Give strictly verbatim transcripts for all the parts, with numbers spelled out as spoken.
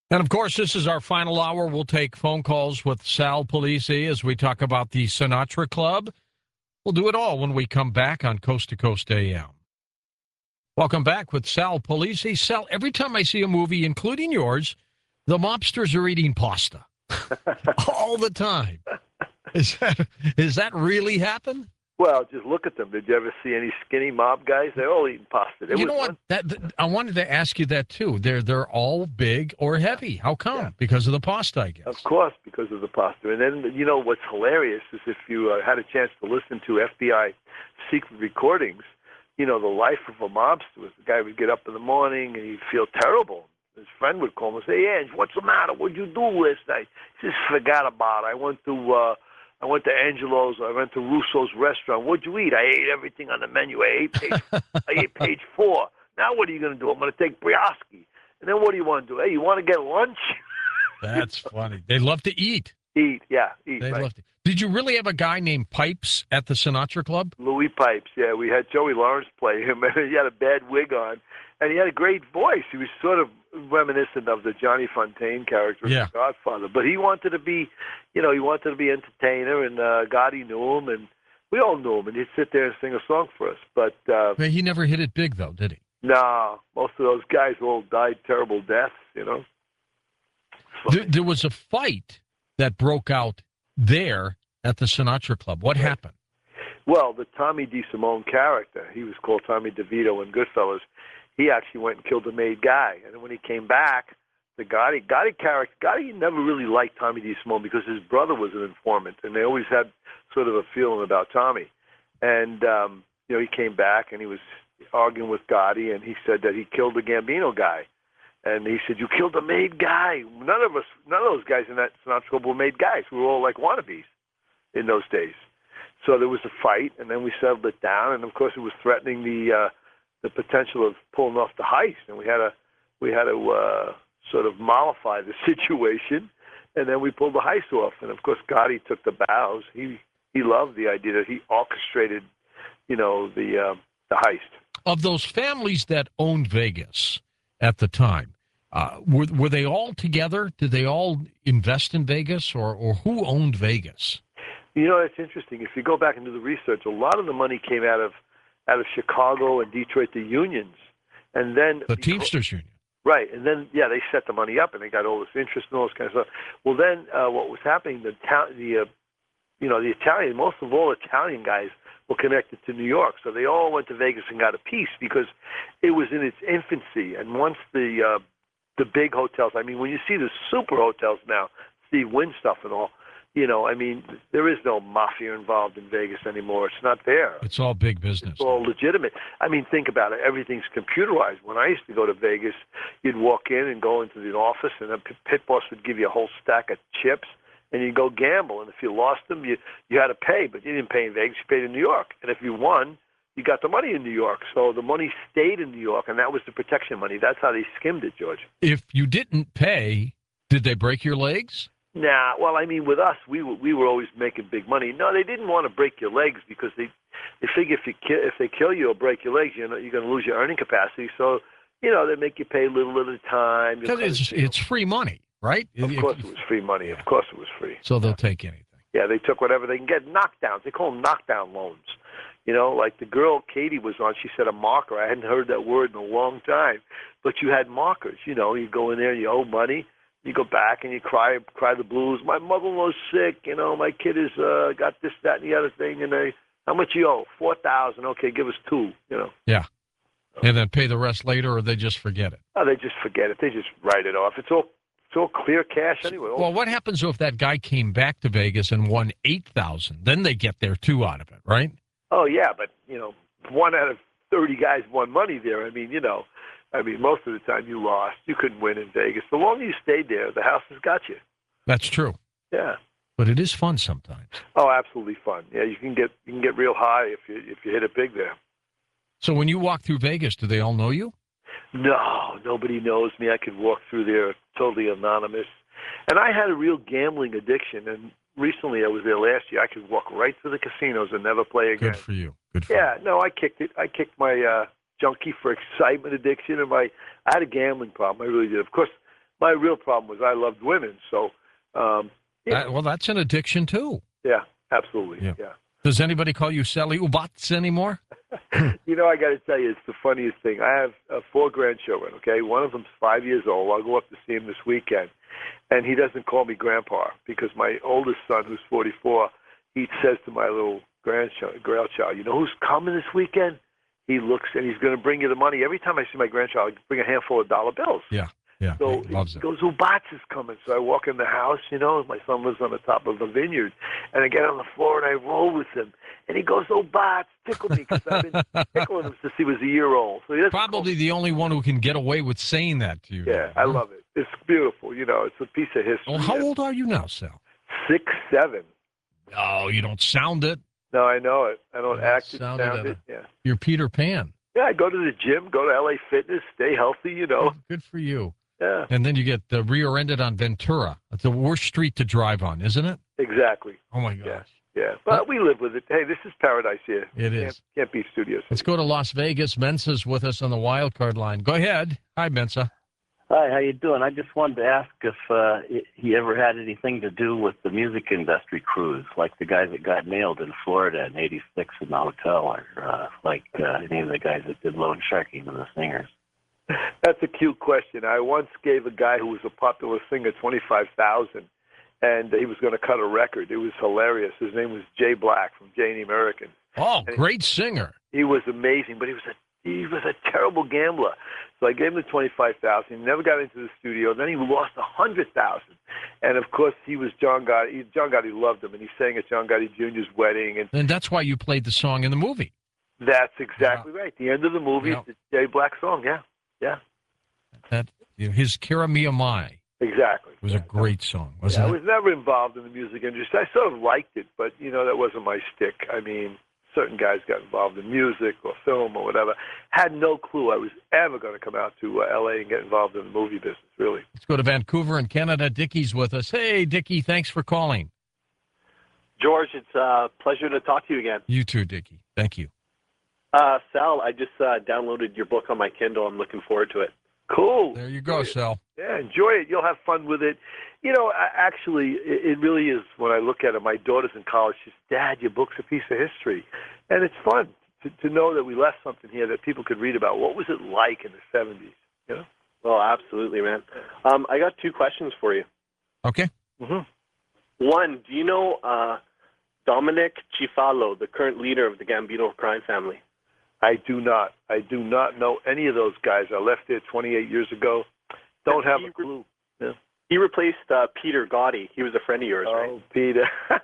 And, of course, this is our final hour. We'll take phone calls with Sal Polisi as we talk about the Sinatra Club. We'll do it all when we come back on Coast to Coast A M. Welcome back with Sal Polisi. Sal, every time I see a movie, including yours, the mobsters are eating pasta all the time. Is that, is that really happen? Well, just look at them. Did you ever see any skinny mob guys? They're all eating pasta. There you know was what? one- That, that I wanted to ask you that too. They're they're all big or heavy. How come? Yeah. Because of the pasta, I guess. Of course, because of the pasta. And then, you know, what's hilarious is if you uh, had a chance to listen to F B I secret recordings, you know, the life of a mobster was the guy would get up in the morning and he'd feel terrible. His friend would call him and say, "Hey, Ange, what's the matter? What'd you do last night?" He says, "Forgot about it. I went to... Uh, I went to Angelo's. I went to Russo's restaurant. What'd you eat? I ate everything on the menu. I ate page, I ate page four. Now what are you going to do? I'm going to take brioche. And then what do you want to do? Hey, you want to get lunch?" That's funny. They love to eat. Eat, yeah, eat. They right. love to. Did you really have a guy named Pipes at the Sinatra Club? Louis Pipes, yeah. We had Joey Lawrence play him, and he had a bad wig on. And he had a great voice. He was sort of reminiscent of the Johnny Fontaine character Yeah. in The Godfather. But he wanted to be, you know, he wanted to be entertainer, and uh, Gotti knew him, and we all knew him, and he'd sit there and sing a song for us. But, uh, Well, he never hit it big, though, did he? no, most of those guys all died terrible deaths, you know. There, there was a fight that broke out there at the Sinatra Club. What happened? Well, the Tommy DeSimone character, he was called Tommy DeVito in Goodfellas, he actually went and killed a made guy. And then when he came back, the Gotti, Gotti character, Gotti never really liked Tommy DeSimone because his brother was an informant, and they always had sort of a feeling about Tommy. And, um, you know, he came back and he was arguing with Gotti, and he said that he killed the Gambino guy. And he said, "You killed a made guy." None of us, none of those guys in that Sinatra Club were made guys. We were all like wannabes in those days. So there was a fight, and then we settled it down. And of course, it was threatening the uh, the potential of pulling off the heist, and we had to we had to uh, sort of mollify the situation. And then we pulled the heist off. And of course, Gotti took the bows. He he loved the idea that he orchestrated, you know, the uh, the heist. Of those families that owned Vegas at the time, uh, were were they all together? Did they all invest in Vegas, or or who owned Vegas? You know, it's interesting. If you go back and do the research, a lot of the money came out of out of Chicago and Detroit, the unions, and then The Teamsters Union. right, and then yeah, they set the money up and they got all this interest and all this kind of stuff. Well, then uh, what was happening? The town, the uh, you know, the Italian, most of all Italian guys were connected to New York, so they all went to Vegas and got a piece because it was in its infancy. And once the uh, the big hotels, I mean, when you see the super hotels now, Steve Wynn stuff and all. You know, I mean, there is no mafia involved in Vegas anymore. It's not there. It's all big business. It's all legitimate. I mean, think about it. Everything's computerized. When I used to go to Vegas, you'd walk in and go into the office, and a pit boss would give you a whole stack of chips, and you'd go gamble. And if you lost them, you, you had to pay, but you didn't pay in Vegas. You paid in New York. And if you won, you got the money in New York. So the money stayed in New York, and that was the protection money. That's how they skimmed it, George. If you didn't pay, did they break your legs? Nah, well, I mean, with us, we were, we were always making big money. No, they didn't want to break your legs because they they figure if you ki- if they kill you or break your legs, you know, you're going to lose your earning capacity. So, you know, they make you pay a little at a time. Because it's it's free money, right? Of If- course, it was free money. Of course, it was free. So they'll take anything. Yeah, they took whatever they can get. Knockdowns. They call them knockdown loans. You know, like the girl Katie was on, she said a marker. I hadn't heard that word in a long time. But you had markers. You know, you go in there and you owe money. You go back and you cry, cry the blues. My mother-in-law's sick. You know, my kid has uh, got this, that, and the other thing. And they, how much you owe? Four thousand. Okay, give us two. You know. Yeah. And then pay the rest later, or they just forget it. Oh, they just forget it. They just write it off. It's all, it's all clear cash anyway. Well, what happens if that guy came back to Vegas and won eight thousand? Then they get their two out of it, right? Oh yeah, but you know, one out of thirty guys won money there. I mean, you know. I mean, most of the time you lost. You couldn't win in Vegas. The longer you stayed there, the house has got you. That's true. Yeah. But it is fun sometimes. Oh, absolutely fun. Yeah, you can get you can get real high if you if you hit it big there. So when you walk through Vegas, do they all know you? No, nobody knows me. I could walk through there totally anonymous. And I had a real gambling addiction. And recently, I was there last year. I could walk right through the casinos and never play again. Good for you. Good for Yeah. you. No, I kicked it. I kicked my. Uh, junkie for excitement addiction, and my I had a gambling problem. I really did. Of course, My real problem was I loved women. So, um, yeah. Uh, well, that's an addiction, too. Yeah, absolutely. Yeah. yeah. Does anybody call you Sally Ubats anymore? You know, I got to tell you, it's the funniest thing. I have uh, four grandchildren, okay? One of them's five years old. I'll go up to see him this weekend. And he doesn't call me grandpa because my oldest son, who's forty-four, he says to my little grandchild, grandchild, you know who's coming this weekend? He looks and he's going to bring you the money. Every time I see my grandchild, I bring a handful of dollar bills. Yeah. Yeah, so he loves he it. goes, Ubats is coming. So I walk in the house, you know, my son lives on the top of a vineyard, and I get on the floor and I roll with him. And he goes, Ubats, tickle me, because I've been tickling him since he was a year old. So he doesn't Probably the only one who can get away with saying that to you. Yeah, I love it. It's beautiful. You know, it's a piece of history. Well, how old are you now, Sal? Six, seven. Oh, you don't sound it. No, I know it. I don't You act it, sounded sound it. it. Yeah. You're Peter Pan. Yeah, I go to the gym, go to L A Fitness, stay healthy, you know. Good for you. Yeah, And then you get uh, rear-ended on Ventura. It's the worst street to drive on, isn't it? exactly. Oh, my gosh. Yeah. Yeah, but we live with it. Hey, this is paradise here. It Can't, is. can't beat Studio City. Let's go to Las Vegas. Mensa's with us on the wild card line. Go ahead. Hi, Mensa. Hi, how you doing? I just wanted to ask if uh, he ever had anything to do with the music industry cruise, like the guy that got nailed in Florida in eighty-six in the hotel, or uh, like uh, any of the guys that did Lone Shark, even the singers. That's a cute question. I once gave a guy who was a popular singer twenty-five thousand, and he was going to cut a record. It was hilarious. His name was Jay Black from Jay and the Americans. Oh, And great singer. He was amazing, but he was a he was a terrible gambler. So I gave him the twenty-five thousand. He never got into the studio. Then he lost a hundred thousand. And of course, he was John Gotti. John Gotti loved him, and he sang at John Gotti Junior's wedding. And And that's why you played the song in the movie. that's exactly right. The end of the movie Yeah. is the Jay Black song. Yeah, yeah, That you know, his Kira Mia Mai exactly. was a great song, wasn't Yeah, I it? was never involved in the music industry. I sort of liked it, but you know that wasn't my stick. I mean, certain guys got involved in music or film or whatever. Had no clue I was ever going to come out to uh, L A and get involved in the movie business. Really. Let's go to Vancouver in Canada. Dickie's with us. Hey, Dickie, thanks for calling. George, it's a pleasure to talk to you again. You too, Dickie. Thank you. Uh, Sal, I just uh, downloaded your book on my Kindle. I'm looking forward to it. Cool. There you go, Sal. Yeah, enjoy it. You'll have fun with it. You know, I, actually, it, it really is. When I look at it, my daughter's in college. She says, "Dad, your book's a piece of history," and it's fun to, to know that we left something here that people could read about. What was it like in the seventies? You know. Well, absolutely, man. Um, I got two questions for you. Okay. Mm-hmm. One, do you know uh, Dominic Cifalo, the current leader of the Gambino crime family? I do not. I do not know any of those guys. I left there twenty-eight years ago. Don't have a clue. Yeah. He replaced uh, Peter Gotti. He was a friend of yours, right? Oh, Peter.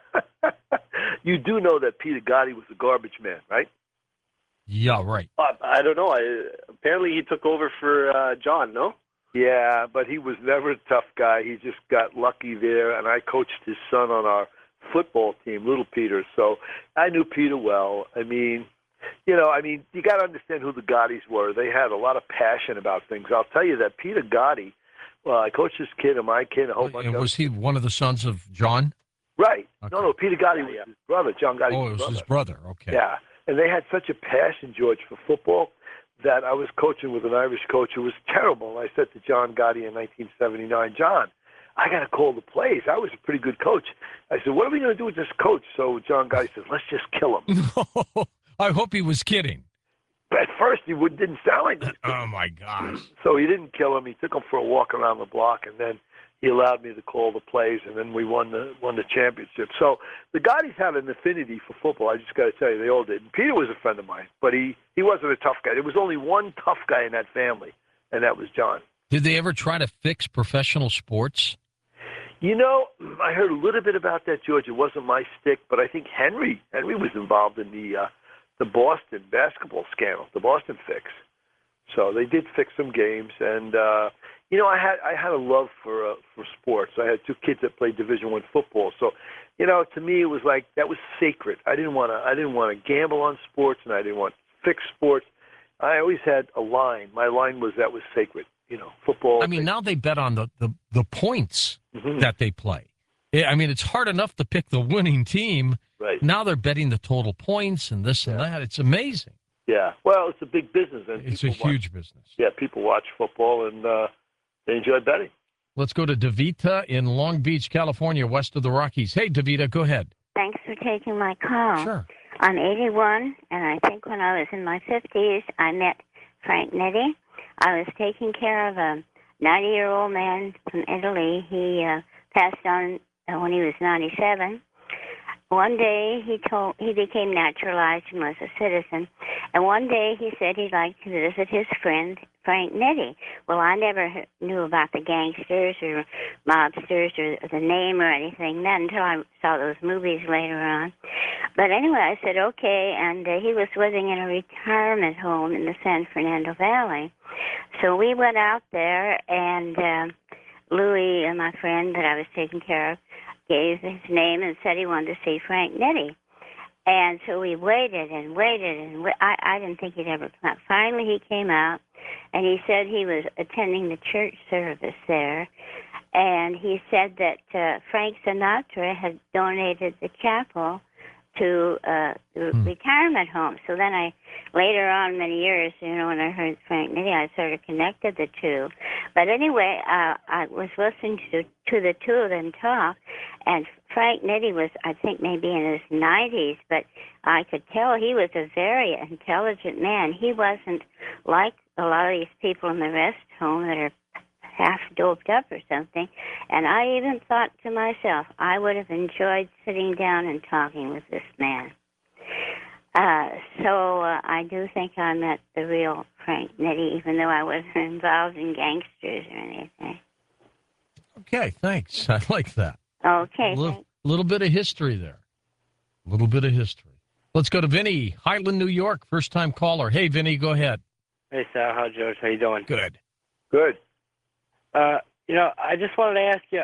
You do know that Peter Gotti was a garbage man, right? Yeah, right. Uh, I don't know. I, apparently he took over for uh, John, no? Yeah, but he was never a tough guy. He just got lucky there, and I coached his son on our football team, Little Peter, so I knew Peter well. I mean, you know, I mean, you got to understand who the Gottis were. They had a lot of passion about things. I'll tell you that Peter Gotti, well, I coached this kid and my kid, a whole bunch And of was he one of the sons of John? Right. Okay. No, no, Peter Gotti Yeah, was yeah. his brother, John Gotti. Oh, it was his brother. Okay. Yeah, and they had such a passion, George, for football that I was coaching with an Irish coach who was terrible. I said to John Gotti in nineteen seventy-nine, John, I got to call the plays. I was a pretty good coach. I said, what are we going to do with this coach? So John Gotti says, let's just kill him. I hope he was kidding. But at first, he would, didn't sound like that. Oh, my gosh. So he didn't kill him. He took him for a walk around the block, and then he allowed me to call the plays, and then we won the won the championship. So the Gottis had an affinity for football. I just got to tell you, they all did. And Peter was a friend of mine, but he, he wasn't a tough guy. There was only one tough guy in that family, and that was John. Did they ever try to fix professional sports? You know, I heard a little bit about that, George. It wasn't my stick, but I think Henry Henry was involved in the uh, the Boston basketball scandal, the Boston fix. So they did fix some games, and uh, you know, I had I had a love for uh, for sports. I had two kids that played Division One football, so you know, to me, it was like that was sacred. I didn't want to I didn't want to gamble on sports, and I didn't want to fix sports. I always had a line. My line was that was sacred. You know, football. I mean, now they bet on the, the, the points Mhm. that they play. Yeah, I mean, it's hard enough to pick the winning team. Right. Now they're betting the total points and this and Yeah. that. It's amazing. Yeah. Well, it's a big business, and It's a people watch- huge business. yeah, people watch football and uh, they enjoy betting. Let's go to Davita in Long Beach, California, west of the Rockies. Hey, Davita, go ahead. Thanks for taking my call. Sure. I'm eighty-one, and I think when I was in my fifties, I met Frank Nitti. I was taking care of a ninety-year-old man from Italy. He uh, passed on uh, when he was ninety-seven. One day he told he became naturalized and was a citizen, and one day he said he'd like to visit his friend Frank Nitti. Well, I never knew about the gangsters or mobsters or the name or anything then until I saw those movies later on. But anyway, I said okay, and uh, he was living in a retirement home in the San Fernando Valley. So we went out there, and uh, Louis, uh, my friend that I was taking care of, gave his name and said he wanted to see Frank Nitti. And so we waited and waited, and wa- I, I didn't think he'd ever come out. Finally, he came out, and he said he was attending the church service there, and he said that uh, Frank Sinatra had donated the chapel to uh, the Hmm. retirement home. So then I, later on, many years, you know, when I heard Frank Nitti, I sort of connected the two. But anyway, uh, I was listening to to the two of them talk, and Frank Nitti was, I think, maybe in his nineties, but I could tell he was a very intelligent man. He wasn't like a lot of these people in the rest home that are half doped up or something. And I even thought to myself, I would have enjoyed sitting down and talking with this man. Uh, so uh, I do think I met the real Frank Nitti, even though I wasn't involved in gangsters or anything. Okay, thanks. I like that. Okay. A little, little bit of history there. A little bit of history. Let's go to Vinny, Highland, New York, first-time caller. Hey, Vinny, go ahead. Hey, Sal. How, George? How you doing? Good. Good. Uh, you know, I just wanted to ask you.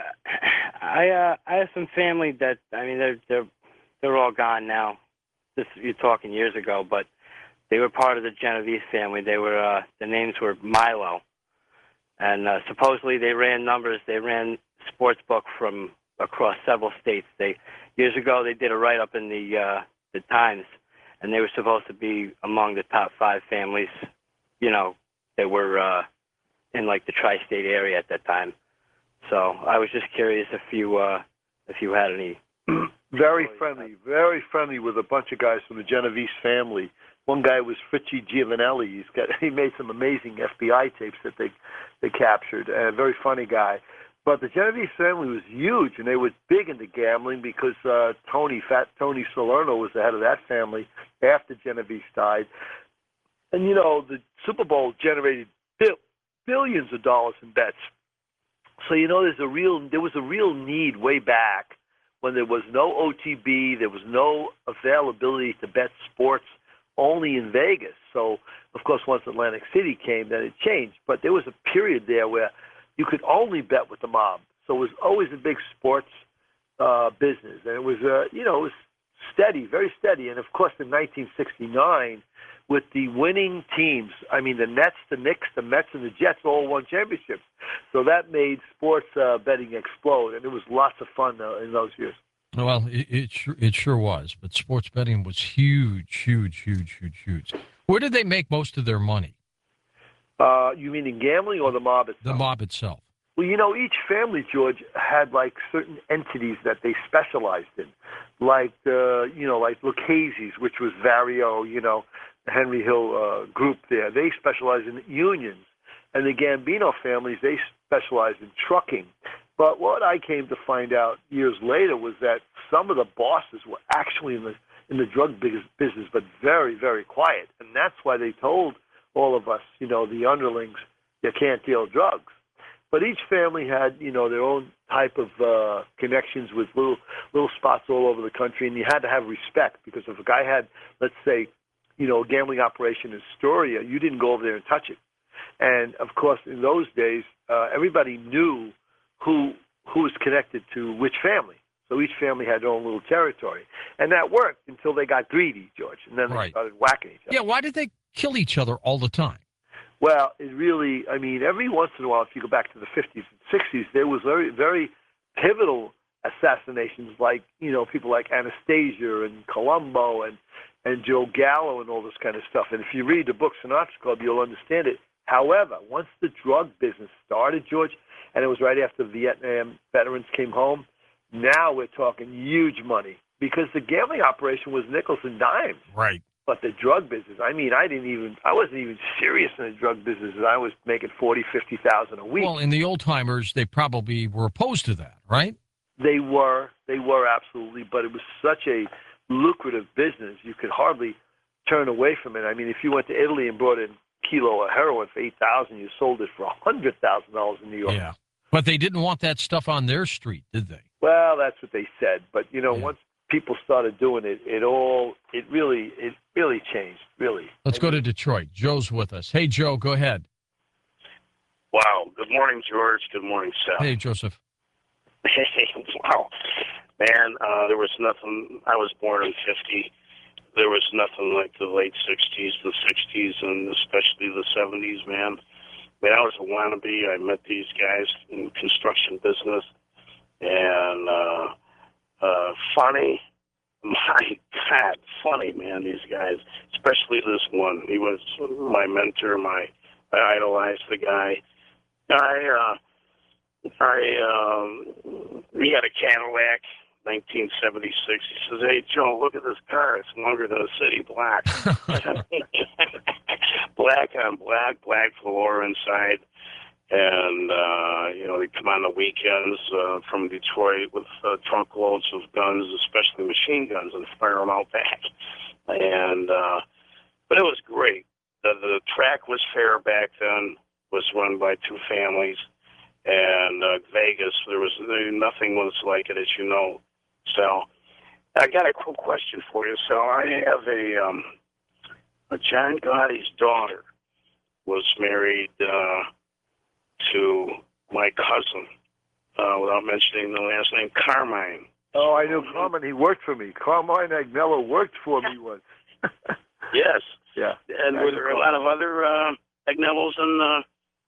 I uh, I have some family that I mean they're they're they're all gone now. This you're talking years ago, but they were part of the Genovese family. They were uh, the names were Milo, and uh, supposedly they ran numbers. They ran sports book from across several states. They years ago they did a write up in the uh, the Times, and they were supposed to be among the top five families. You know, they were. Uh, in like the tri-state area at that time. So I was just curious if you uh, if you had any. Very friendly, very friendly with a bunch of guys from the Genovese family. One guy was Fritchie Giovanelli. He's got he made some amazing F B I tapes that they they captured. A very funny guy. But the Genovese family was huge, and they were big into gambling because uh, Tony, Fat Tony Salerno, was the head of that family after Genovese died. And you know, the Super Bowl generated bill. billions of dollars in bets. So you know, there's a real there was a real need way back when there was no O T B, there was no availability to bet sports only in Vegas. So of course, once Atlantic City came, then it changed. But there was a period there where you could only bet with the mob. So it was always a big sports uh, business, and it was uh, you know it was steady, very steady. And of course, in nineteen sixty-nine. With the winning teams, I mean, the Nets, the Knicks, the Mets, and the Jets all won championships. So that made sports uh, betting explode, and it was lots of fun uh, in those years. Well, it, it, sure, it sure was, but sports betting was huge, huge, huge, huge, huge. Where did they make most of their money? Uh, you mean in gambling or the mob itself? The mob itself. Well, you know, each family, George, had like certain entities that they specialized in, like uh, you know, like Lucchese's, which was Vario, you know, the Henry Hill uh, group there. They specialized in unions, and the Gambino families they specialized in trucking. But what I came to find out years later was that some of the bosses were actually in the in the drug business, but very, very quiet, and that's why they told all of us, you know, the underlings, you can't deal drugs. But each family had, you know, their own type of uh, connections with little little spots all over the country, and you had to have respect because if a guy had, let's say, you know, a gambling operation in Astoria, you didn't go over there and touch it. And of course, in those days, uh, everybody knew who who was connected to which family. So each family had their own little territory, and that worked until they got greedy, George, and then Right. they started whacking each other. Yeah, why did they kill each other all the time? Well, it really, I mean, every once in a while, if you go back to the fifties and sixties, there was very, very pivotal assassinations like, you know, people like Anastasia and Colombo and, and Joe Gallo and all this kind of stuff. And if you read the book Sinatra Club, you'll understand it However, once the drug business started, George, and it was right after Vietnam veterans came home, now we're talking huge money because the gambling operation was nickels and dimes. Right. But the drug business, I mean, I didn't even, I wasn't even serious in the drug business. I was making forty, fifty thousand a week. Well, in the old timers, they probably were opposed to that, right? They were, they were absolutely, but it was such a lucrative business, you could hardly turn away from it. I mean, if you went to Italy and brought in a kilo of heroin for eight thousand, you sold it for a hundred thousand dollars in New York. Yeah, but they didn't want that stuff on their street, did they? Well, that's what they said. But you know, Yeah. once people started doing it, it all, it really, it really changed. Really. Let's go to Detroit. Joe's with us. Hey, Joe, go ahead. Wow. Good morning, George. Good morning, Seth. Hey, Joseph. Wow. Man, uh, there was nothing. I was born in fifty. There was nothing like the late sixties, the sixties, and especially the seventies, man. I mean, I was a wannabe. I met these guys in construction business. And uh, uh, funny. My God, funny, man, these guys. Especially this one. He was my mentor. My I idolized the guy. I, uh, I, um, we had a Cadillac, nineteen seventy-six. He says, "Hey, Joe, look at this car. It's longer than a city block." Black on black, black floor inside. And, uh, you know, they come on the weekends uh, from Detroit with uh, trunk loads of guns, especially machine guns, and fire them out back. And, uh, but it was great. The, the track was fair back then, was run by two families. And uh, Vegas, there was there, nothing was like it, as you know. So I got a quick question for you. So I have a, um, a John Gotti's daughter was married uh, to my cousin, uh, without mentioning the last name, Carmine. Oh, I knew Carmine. He worked for me. Carmine Agnello worked for me once. Yes. Yeah. And were there a lot of other uh, Agnellos in the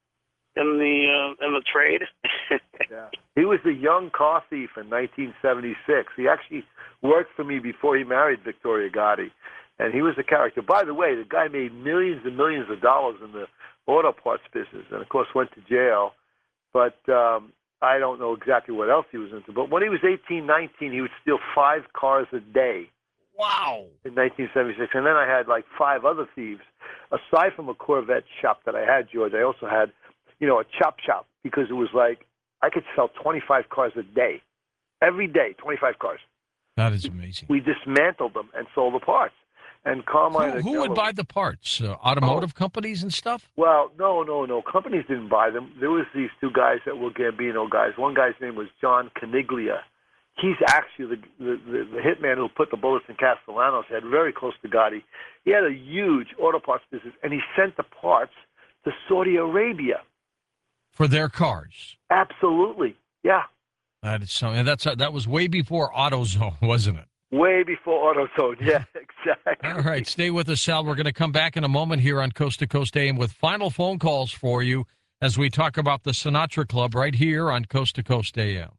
in the uh, in the trade? Yeah. He was a young car thief in nineteen seventy-six. He actually worked for me before he married Victoria Gotti, and he was a character. By the way, the guy made millions and millions of dollars in the auto parts business, and of course went to jail. But um, I don't know exactly what else he was into. But when he was eighteen, nineteen, he would steal five cars a day. Wow. In nineteen seventy-six. And then I had like five other thieves. Aside from a Corvette shop that I had, George, I also had, you know, a chop shop, because it was like I could sell twenty-five cars a day. Every day, twenty-five cars. That is amazing. We dismantled them and sold the parts. And Carmine... Who, who would buy the parts? Uh, automotive oh. companies and stuff? Well, no, no, no. Companies didn't buy them. There was these two guys that were Gambino guys. One guy's name was John Caniglia. He's actually the, the, the, the hitman who put the bullets in Castellanos' head, very close to Gotti. He had a huge auto parts business, and he sent the parts to Saudi Arabia. For their cars? Absolutely, yeah. That is something. That's that was way before AutoZone, wasn't it? Way before AutoZone, yeah, exactly. All right, stay with us, Sal. We're going to come back in a moment here on Coast to Coast A M with final phone calls for you as we talk about the Sinatra Club right here on Coast to Coast A M.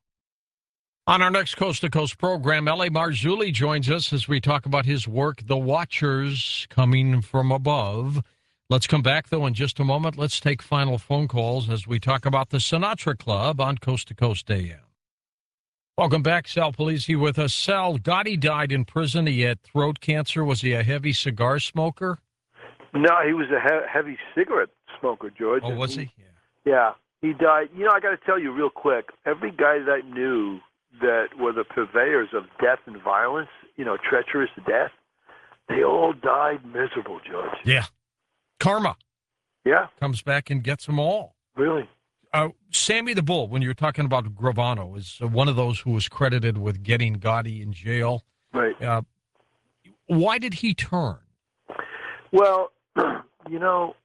On our next Coast to Coast program, L A. Marzulli joins us as we talk about his work, The Watchers Coming from Above. Let's come back, though, in just a moment. Let's take final phone calls as we talk about the Sinatra Club on Coast to Coast A M. Welcome back. Sal Polisi with us. Sal, Gotti died in prison. He had throat cancer. Was he a heavy cigar smoker? No, he was a he- heavy cigarette smoker, George. Oh, was he? Yeah. Yeah. He died. You know, I got to tell you real quick, every guy that I knew that were the purveyors of death and violence, you know, treacherous death, they all died miserable, George. Yeah. Karma. Yeah. Comes back and gets them all. Really? Uh, Sammy the Bull, when you're talking about Gravano, is one of those who was credited with getting Gotti in jail. Right. Uh, why did he turn? Well, you know,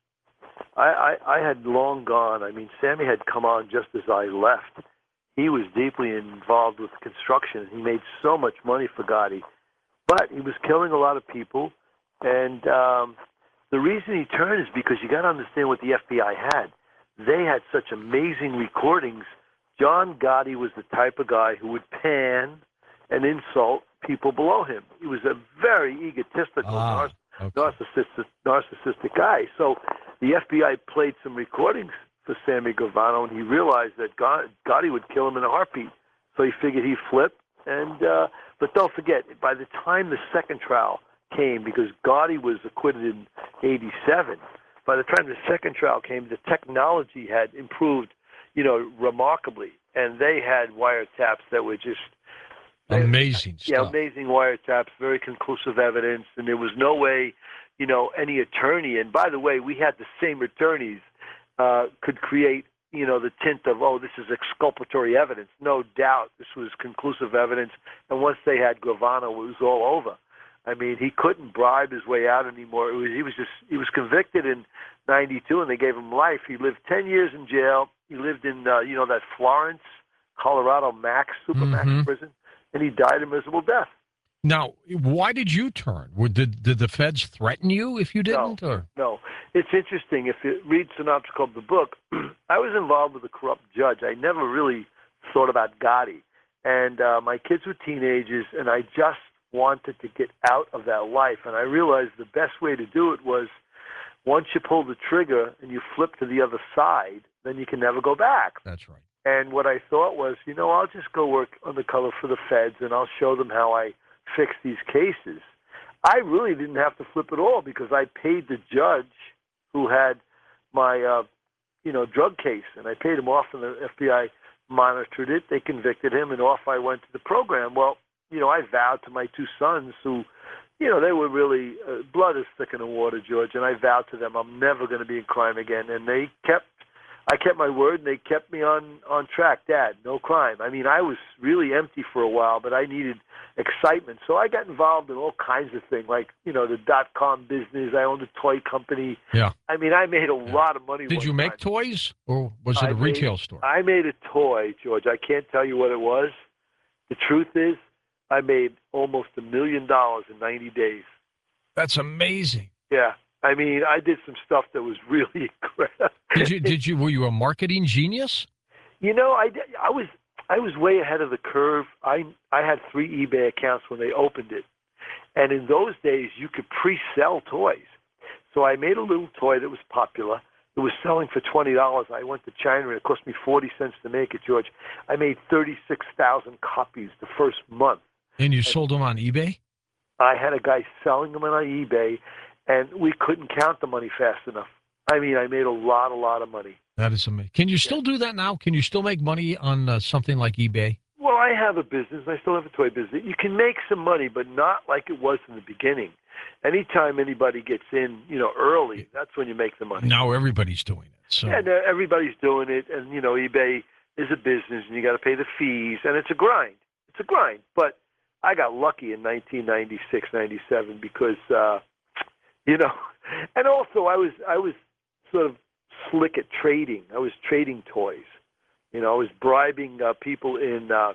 I, I, I had long gone. I mean, Sammy had come on just as I left. He was deeply involved with construction. He made so much money for Gotti. But he was killing a lot of people. And um, the reason he turned is because you got to understand what the F B I had. They had such amazing recordings. John Gotti was the type of guy who would pan and insult people below him. He was a very egotistical, ah, narciss- okay. narcissistic, narcissistic guy. So the F B I played some recordings for Sammy Gravano, and he realized that Gotti would kill him in a heartbeat. So he figured he'd flip. And uh, but don't forget, by the time the second trial came, because Gotti was acquitted in eighty-seven, by the time the second trial came, the technology had improved, you know, remarkably, and they had wiretaps that were just amazing yeah, stuff. amazing wiretaps, very conclusive evidence, and there was no way, you know, any attorney. And by the way, we had the same attorneys uh, could create, you know, the tint of, oh, this is exculpatory evidence. No doubt, this was conclusive evidence. And once they had Gravano, it was all over. I mean, he couldn't bribe his way out anymore. It was, he was just he was convicted in ninety-two, and they gave him life. He lived ten years in jail. He lived in, uh, you know, that Florence, Colorado max, supermax Mhm. prison, and he died a miserable death. Now, why did you turn? Were- Did, did the feds threaten you if you didn't? Or? No, it's interesting. If you read Sinatra Club, the book, I was involved with a corrupt judge. I never really thought about Gotti. And uh, my kids were teenagers, and I just wanted to get out of that life. And I realized the best way to do it was once you pull the trigger and you flip to the other side, then you can never go back. That's right. And what I thought was, you know, I'll just go work undercover for the feds, and I'll show them how I fix these cases. I really didn't have to flip at all because I paid the judge who had my, uh, you know, drug case, and I paid him off, and the F B I monitored it. They convicted him, and off I went to the program. Well, you know, I vowed to my two sons who, you know, they were really, uh, blood is thicker than water, George, and I vowed to them I'm never going to be in crime again. And they kept, I kept my word, and they kept me on, on track. Dad, no crime. I mean, I was really empty for a while, but I needed excitement. So I got involved in all kinds of things, like, you know, the dot-com business. I owned a toy company. Yeah. I mean, I made a Yeah. lot of money. Did one you make time. toys, or was it I a made- retail store? I made a toy, George. I can't tell you what it was. The truth is, I made almost a million dollars in ninety days. That's amazing. Yeah. I mean, I did some stuff that was really incredible. Did you? Did you? Were you a marketing genius? You know, I, did- I was I was way ahead of the curve. I I had three eBay accounts when they opened it, and in those days you could pre-sell toys. So I made a little toy that was popular. It was selling for twenty dollars. I went to China, and it cost me forty cents to make it, George. I made thirty-six thousand copies the first month. And you sold them on eBay? I had a guy selling them on eBay, and we couldn't count the money fast enough. I mean, I made a lot, a lot of money. That is amazing. Can you still do that now? Can you still make money on uh, something like eBay? Well, I have a business. I still have a toy business. You can make some money, but not like it was in the beginning. Anytime anybody gets in, you know, early, that's when you make the money. Now everybody's doing it. So And uh, everybody's doing it, and, you know, eBay is a business, and you got to pay the fees, and it's a grind. It's a grind. But I got lucky in nineteen ninety-six, ninety-seven because, uh, you know, and also I was I was sort of slick at trading. I was trading toys. You know, I was bribing uh, people in, uh,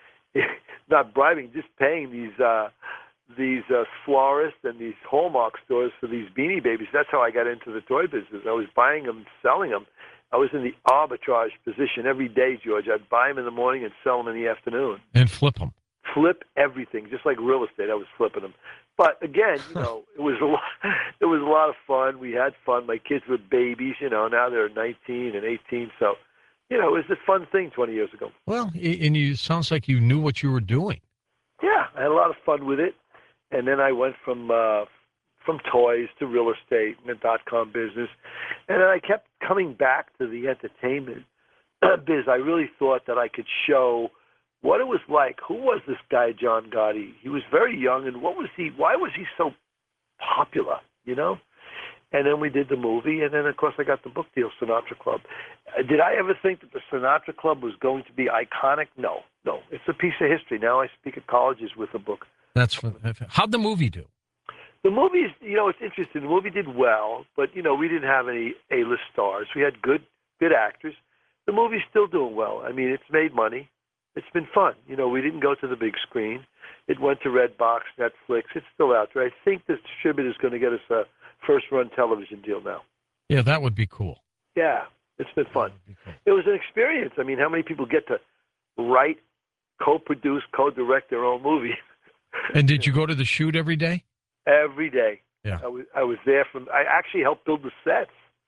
not bribing, just paying these uh, these uh, florists and these Hallmark stores for these Beanie Babies. That's how I got into the toy business. I was buying them, selling them. I was in the arbitrage position every day, George. I'd buy them in the morning and sell them in the afternoon. and flip them. Flip everything, just like real estate. I was flipping them. But again, you know, it was a lot. It was a lot of fun. We had fun. My kids were babies. You know, now they're nineteen and eighteen. So, you know, it was a fun thing twenty years ago. Well, a- and you sounds like you knew what you were doing. Yeah, I had a lot of fun with it. And then I went from uh, from toys to real estate and the dot-com business. And then I kept coming back to the entertainment biz. I really thought that I could show what it was like. Who was this guy, John Gotti? He was very young, and what was he? Why was he so popular, you know? And then we did the movie, and then, of course, I got the book deal, Sinatra Club. Uh, Did I ever think that the Sinatra Club was going to be iconic? No, no. It's a piece of history. Now I speak at colleges with the book. That's for, how'd the movie do? The movie, you know, it's interesting. The movie did well, but, you know, we didn't have any A-list stars. We had good, good actors. The movie's still doing well. I mean, it's made money. It's been fun. You know, we didn't go to the big screen. It went to Redbox, Netflix. It's still out there. I think the distributor's going to get us a first-run television deal now. Yeah, that would be cool. Yeah, it's been fun. That would be cool. It was an experience. I mean, how many people get to write, co-produce, co-direct their own movie? And did you go to the shoot every day? Every day. Yeah. I was I was there from. I actually helped build the sets.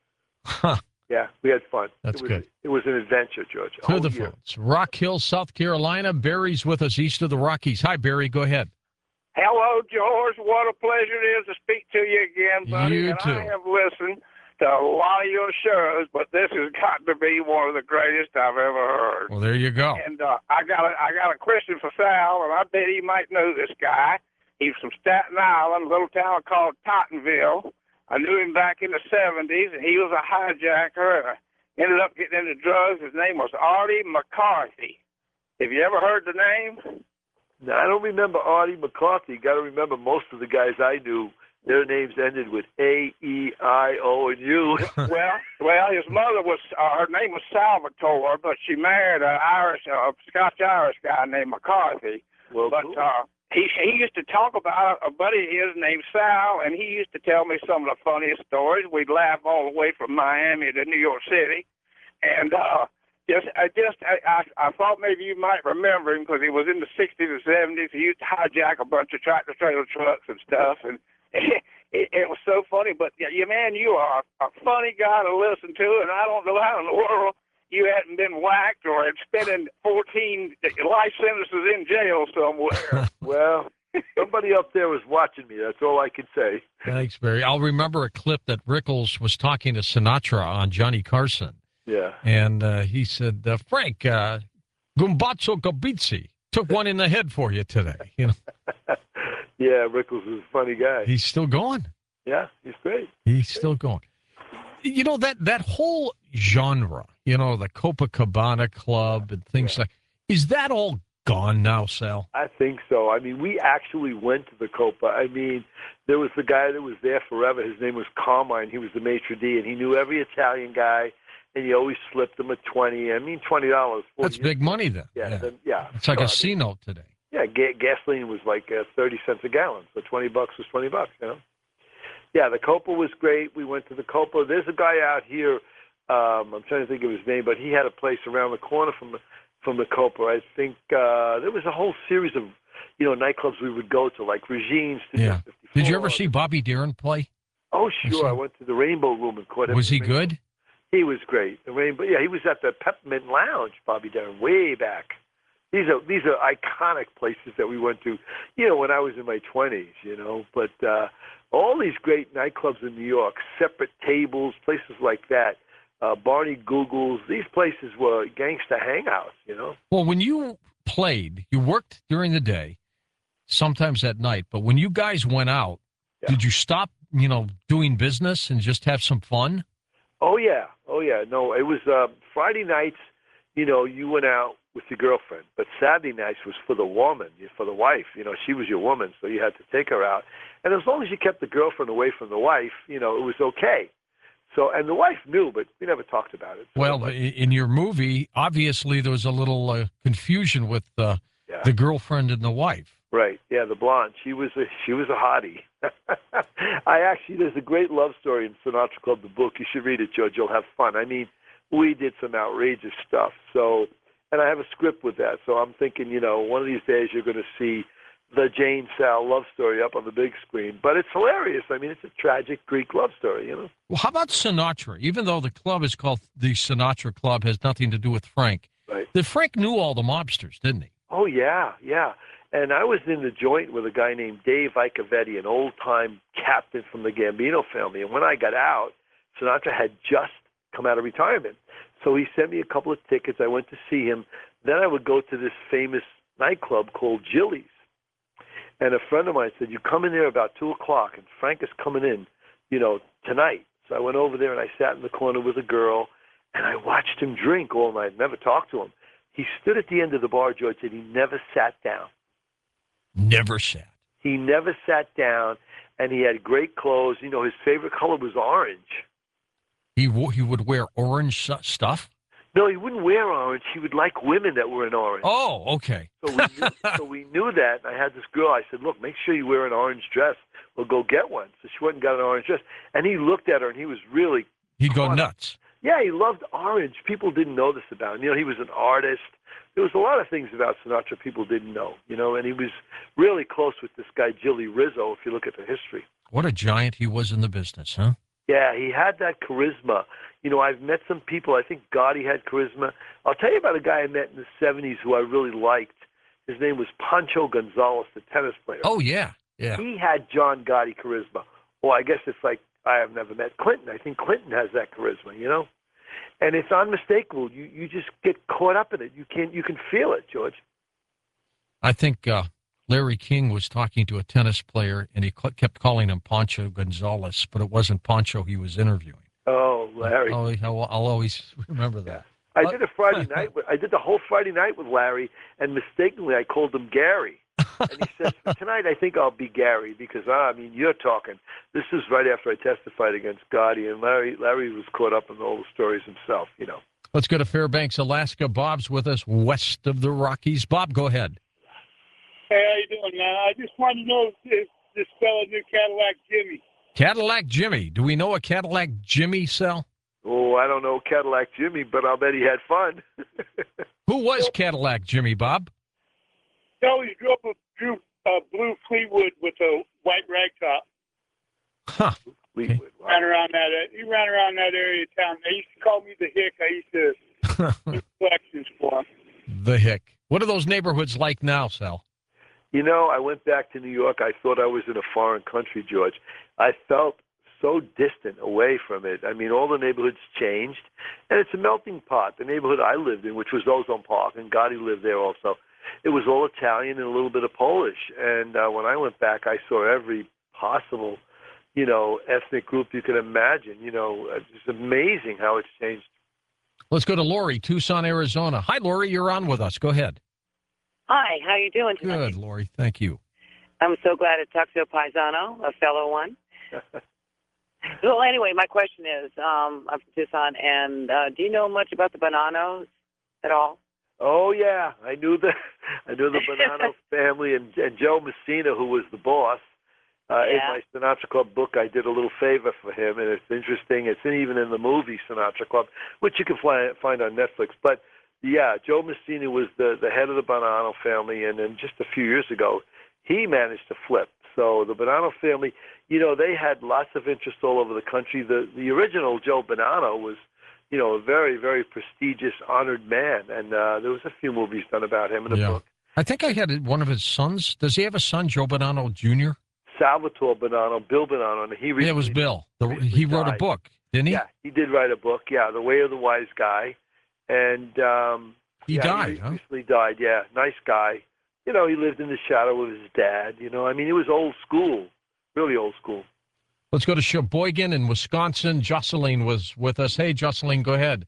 Huh. Yeah, we had fun. That's it was, good. It was an adventure, George. To Oh, the yeah. phones. Rock Hill, South Carolina. Barry's with us east of the Rockies. Hi, Barry. Go ahead. Hello, George. What a pleasure it is to speak to you again, buddy. You and too. I have listened to a lot of your shows, but this has got to be one of the greatest I've ever heard. Well, there you go. And uh, I got a, I got a question for Sal, and I bet he might know this guy. He's from Staten Island, a little town called Tottenville. I knew him back in the seventies, and he was a hijacker. And I ended up getting into drugs. His name was Artie McCarthy. Have you ever heard the name? Now, I don't remember Artie McCarthy. Got to remember most of the guys I knew, their names ended with A, E, I, O, and U. well, well, his mother was, uh, her name was Salvatore, but she married an Irish, a uh, Scotch-Irish guy named McCarthy. Well, but cool. uh, he he used to talk about a buddy of his named Sal, and he used to tell me some of the funniest stories. We'd laugh all the way from Miami to New York City, and uh, just I just I, I I thought maybe you might remember him because he was in the sixties or seventies. He used to hijack a bunch of tractor trailer trucks and stuff, and it, it, it was so funny. But yeah, yeah, man, you are a funny guy to listen to, and I don't know how in the world you hadn't been whacked or had spending fourteen life sentences in jail somewhere. Well, somebody up there was watching me. That's all I can say. Thanks, Barry. I'll remember a clip that Rickles was talking to Sinatra on Johnny Carson. Yeah. And uh, he said, uh, Frank, uh, Gumbazzo Gabizzi took one in the head for you today. You know, yeah, Rickles is a funny guy. he's still going. Yeah, he's great. He's still going. You know, that, that whole genre, you know, the Copacabana Club and things Yeah. like, is that all gone now, Sal? I think so. I mean, we actually went to the Copa. I mean, there was the guy that was there forever. His name was Carmine. He was the maitre d', and he knew every Italian guy, and he always slipped them a twenty. I mean, twenty dollars. That's big money then. Yeah, Yeah. then, yeah. It's like sure. a I C mean, note today. Yeah, ga- gasoline was like uh, thirty cents a gallon, so twenty bucks was twenty bucks, you know? Yeah, the Copa was great. We went to the Copa. There's a guy out here, um, I'm trying to think of his name, but he had a place around the corner from the, from the Copa. I think uh, there was a whole series of, you know, nightclubs we would go to, like Regine's. Yeah. fifty-four. Did you ever see Bobby Darin play? Oh, You sure. I saw- went to the Rainbow Room and caught him. Was in he the Rainbow- good? He was great. The Rainbow, yeah, he was at the Peppermint Lounge, Bobby Darin, way back. These are these are iconic places that we went to, you know, when I was in my twenties, you know. But uh, all these great nightclubs in New York, Separate Tables, places like that, uh, Barney Google's, these places were gangsta hangouts, you know. Well, when you played, you worked during the day, sometimes at night, but when you guys went out, Yeah. did you stop, you know, doing business and just have some fun? Oh, yeah. Oh, yeah. No, it was uh, Friday nights, you know, you went out with your girlfriend. But Saturday nights was for the woman, for the wife. You know, she was your woman, so you had to take her out. And as long as you kept the girlfriend away from the wife, you know, it was okay. So, and the wife knew, but we never talked about it. So Well, like, i- in your movie, obviously there was a little uh, confusion with uh, yeah. the girlfriend and the wife. Right. Yeah, the blonde. She was a she was a hottie. I actually there's a great love story in Sinatra Club, the book. You should read it, George. You'll have fun. I mean, we did some outrageous stuff. So, and I have a script with that. So I'm thinking, you know, one of these days you're going to see the Jane Sal love story up on the big screen. But it's hilarious. I mean, it's a tragic Greek love story, you know. Well, how about Sinatra? Even though the club is called the Sinatra Club, has nothing to do with Frank. Right. The Frank knew all the mobsters, didn't he? Oh, yeah, yeah. And I was in the joint with a guy named Dave Icovetti, an old-time captain from the Gambino family. And when I got out, Sinatra had just come out of retirement. So he sent me a couple of tickets. I went to see him. Then I would go to this famous nightclub called Jilly's. And a friend of mine said, you come in there about two o'clock, and Frank is coming in, you know, tonight. So I went over there, and I sat in the corner with a girl, and I watched him drink all night, never talked to him. He stood at the end of the bar, George, and he never sat down. Never sat. He never sat down, and he had great clothes. You know, his favorite color was orange. He w- he would wear orange su- stuff. No, he wouldn't wear orange. He would like women that were in orange. Oh, okay. So we knew, so we knew that. And I had this girl. I said, look, make sure you wear an orange dress. We'll go get one. So she went and got an orange dress. And he looked at her, and he was really He'd go caught up. nuts. Yeah, he loved orange. People didn't know this about him. You know, he was an artist. There was a lot of things about Sinatra people didn't know, you know, and he was really close with this guy, Jilly Rizzo, if you look at the history. What a giant he was in the business, huh? Yeah, he had that charisma. You know, I've met some people. I think Gotti had charisma. I'll tell you about a guy I met in the seventies who I really liked. His name was Pancho Gonzalez, the tennis player. Oh, yeah, yeah. He had John Gotti charisma. Well, I guess it's like I have never met Clinton. I think Clinton has that charisma, you know? And it's unmistakable. You you just get caught up in it. You can you can feel it, George. I think uh, Larry King was talking to a tennis player, and he kept calling him Pancho Gonzalez, but it wasn't Pancho he was interviewing. Oh, Larry. I'll, I'll, I'll always remember that. I did a Friday night. With, I did the whole Friday night with Larry, and mistakenly I called him Gary. And he says, tonight I think I'll be Gary because, ah, I mean, you're talking. This is right after I testified against Gotti, and Larry Larry was caught up in all the stories himself, you know. Let's go to Fairbanks, Alaska. Bob's with us west of the Rockies. Bob, go ahead. Hey, how you doing, man? I just wanted to know if this fella knew Cadillac Jimmy. Cadillac Jimmy. Do we know a Cadillac Jimmy, Sal? Oh, I don't know Cadillac Jimmy, but I'll bet he had fun. Who was Cadillac Jimmy, Bob? He always grew up with drew, uh, blue Fleetwood with a white rag top. Huh. Fleetwood. Okay. Wow. Ran around that. Uh, he ran around that area of town. They used to call me the Hick. I used to do collections for him. The Hick. What are those neighborhoods like now, Sal? You know, I went back to New York. I thought I was in a foreign country, George. I felt so distant away from it. I mean, all the neighborhoods changed, and it's a melting pot. The neighborhood I lived in, which was Ozone Park, and Gotti lived there also, it was all Italian and a little bit of Polish. And uh, when I went back, I saw every possible, you know, ethnic group you could imagine. You know, it's amazing how it's changed. Let's go to Lori, Tucson, Arizona. Hi, Lori. You're on with us. Go ahead. Hi, how you doing tonight? Good, Lori. Thank you. I'm so glad to talk to a paisano, a fellow one. Well, anyway, my question is, um, I'm from Tucson, and uh, do you know much about the Bonanos at all? Oh yeah, I knew the I knew the Bonanno family and, and Joe Messina, who was the boss. Uh, Yeah. In my Sinatra Club book, I did a little favor for him, and it's interesting. It's even in the movie Sinatra Club, which you can find find on Netflix. But yeah, Joe Messina was the the head of the Bonanno family, and then just a few years ago, he managed to flip. So the Bonanno family, you know, they had lots of interest all over the country. The the original Joe Bonanno was, you know, a very, very prestigious, honored man. And uh, there was a few movies done about him in the Yeah. book. I think I had one of his sons. Does he have a son, Joe Bonanno Junior? Salvatore Bonanno, Bill Bonanno. And he Yeah, it was recently- Bill. The, recently he wrote a died. book, didn't he? Yeah, he did write a book. Yeah, The Way of the Wise Guy. And um, He yeah, died, he huh? recently died, yeah. Nice guy. You know, he lived in the shadow of his dad. You know, I mean, he was old school, really old school. Let's go to Sheboygan in Wisconsin. Jocelyn was with us. Hey, Jocelyn, go ahead.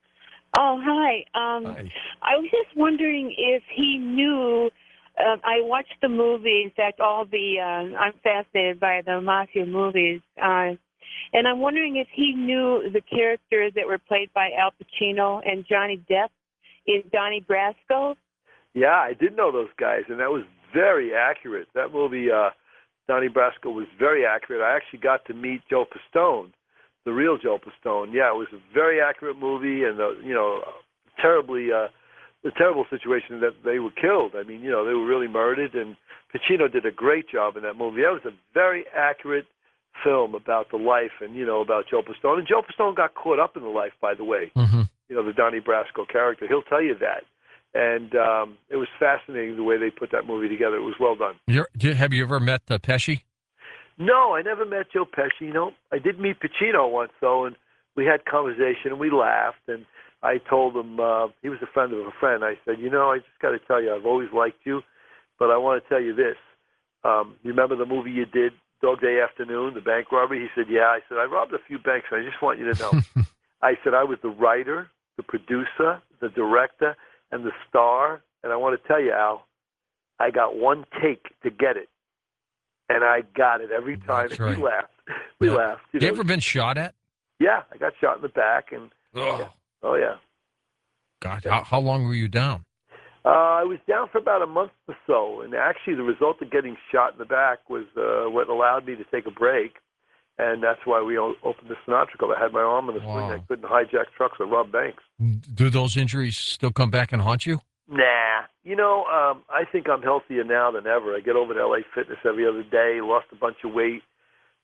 Oh, hi. Um, Hi. I was just wondering if he knew. Uh, I watched the movie. In fact, all the uh, I'm fascinated by the mafia movies, uh, and I'm wondering if he knew the characters that were played by Al Pacino and Johnny Depp in Donnie Brasco. Yeah, I did know those guys, and that was very accurate. That movie, uh, Donnie Brasco, was very accurate. I actually got to meet Joe Pistone, the real Joe Pistone. Yeah, it was a very accurate movie, and uh, you know, terribly, uh, the terrible situation that they were killed. I mean, you know, they were really murdered, and Pacino did a great job in that movie. That was a very accurate film about the life, and you know, about Joe Pistone. And Joe Pistone got caught up in the life, by the way. Mm-hmm. You know, the Donnie Brasco character. He'll tell you that. And um, it was fascinating the way they put that movie together. It was well done. You're, did- have you ever met uh, Pesci? No, I never met Joe Pesci. You know, I did meet Pacino once, though, and we had conversation, and we laughed. And I told him, uh, he was a friend of a friend. I said, you know, I just got to tell you, I've always liked you, but I want to tell you this. Um, you remember the movie you did, Dog Day Afternoon, the bank robbery? He said, yeah. I said, I robbed a few banks, and I just want you to know. I said, I was the writer, the producer, the director, and the star, and I want to tell you, Al, I got one take to get it, and I got it every time. That's And right. we laughed. We Yeah. laughed. You You know. ever been shot at? Yeah, I got shot in the back, and Oh, yeah. oh yeah, God. How, how long were you down? uh, I was down for about a month or so, and actually, the result of getting shot in the back was uh, what allowed me to take a break, and that's why we o- opened the Sinatra Club. I had my arm in the sling. Wow. I couldn't hijack trucks or rob banks. Do those injuries still come back and haunt you? Nah. You know, um, I think I'm healthier now than ever. I get over to L A Fitness every other day, lost a bunch of weight.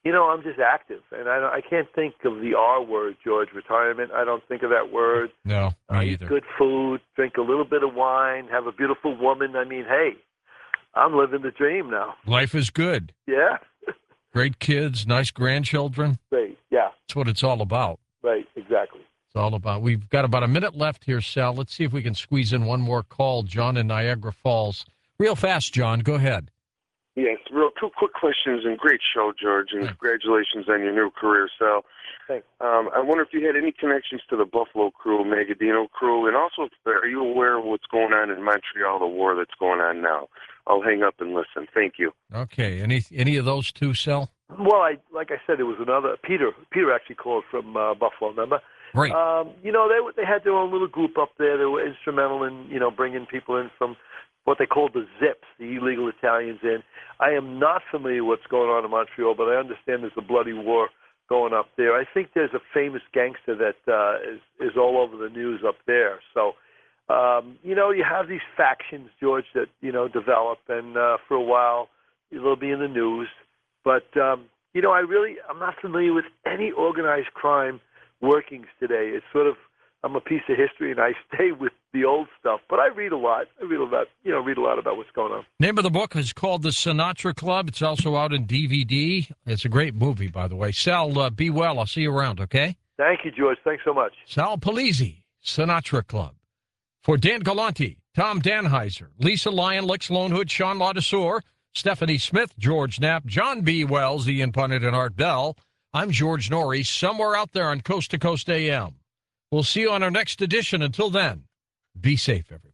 You know, I'm just active, and I, I can't think of the R word, George, retirement. I don't think of that word. No, me uh, either. Eat good food, drink a little bit of wine, have a beautiful woman. I mean, hey, I'm living the dream now. Life is good. Yeah. Great kids, nice grandchildren. Great, yeah. That's what it's all about. Right, exactly. It's all about. We've got about a minute left here, Sal. Let's see if we can squeeze in one more call. John in Niagara Falls. Real fast, John. Go ahead. Yes, real two quick questions, and great show, George, and congratulations on your new career, Sal. Thanks. Um, I wonder if you had any connections to the Buffalo crew, Magadino crew, and also are you aware of what's going on in Montreal, the war that's going on now? I'll hang up and listen. Thank you. Okay. Any any of those two, Sal? Well, I like I said, it was another Peter. Peter actually called from uh, Buffalo. Remember? Right. Um, you know, they they had their own little group up there. They were instrumental in you know bringing people in from what they called the Zips, the illegal Italians in. I am not familiar with what's going on in Montreal, but I understand there's a bloody war going up there. I think there's a famous gangster that uh, is, is all over the news up there. So, um, you know, you have these factions, George, that, you know, develop, and uh, for a while they'll be in the news. But, um, you know, I really, I'm not familiar with any organized crime workings today. It's sort of, I'm a piece of history, and I stay with the old stuff. But I read a lot. I read about, you know, read a lot about what's going on. Name of the book is called The Sinatra Club. It's also out in D V D. It's a great movie, by the way. Sal, uh, be well. I'll see you around, okay? Thank you, George. Thanks so much. Sal Polizzi, Sinatra Club. For Dan Galante, Tom Danheiser, Lisa Lyon, Lex Lonehood, Sean Ladesseur, Stephanie Smith, George Knapp, John B. Wells, Ian Punnett, and Art Bell, I'm George Norrie, somewhere out there on Coast to Coast A M. We'll see you on our next edition. Until then, be safe, everyone.